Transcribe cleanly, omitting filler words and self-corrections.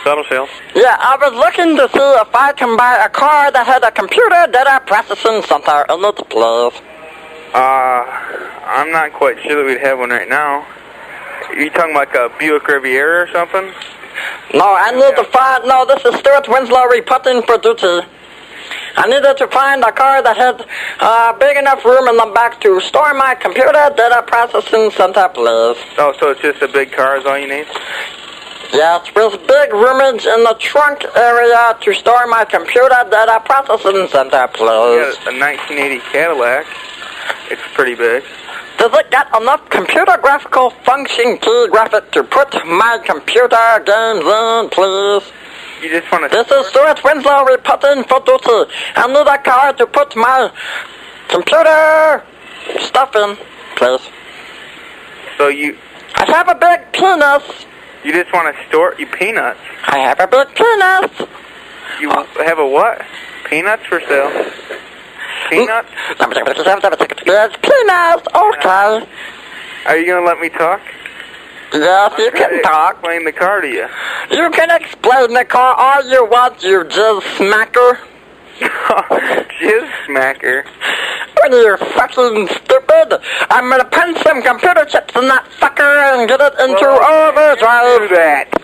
auto sales. Yeah, I was looking to see if I can buy a car that had a computer data processing center in it, please. I'm not quite sure that we'd have one right now. Are you talking like a Buick Riviera or something? No, I need to find... No, this is Stuart Winslow reporting for duty. I needed to find a car that had big enough room in the back to store my computer data processing center, please. Oh, so it's just a big car is all you need? Yes, with big roomage in the trunk area to store my computer data processing center, please. Yeah, a 1980 Cadillac. It's pretty big. Does it get enough computer graphical function key graphic to put my computer games in, please? You just want to... This is Stuart Winslow reporting for duty. I need a car to put my computer stuff in, please. So you... I have a big penis. You just want to store your peanuts? I have a big penis. You have a what? Peanuts for sale? Peanuts? Yes, penis. Okay. Are you going to let me talk? Yes, you can talk. Explain the car to you. You can explain the car all you want, you jizz smacker. Jizz smacker? Are you fucking stupid? I'm gonna punch some computer chips in that fucker and get it into overdrive. Do that.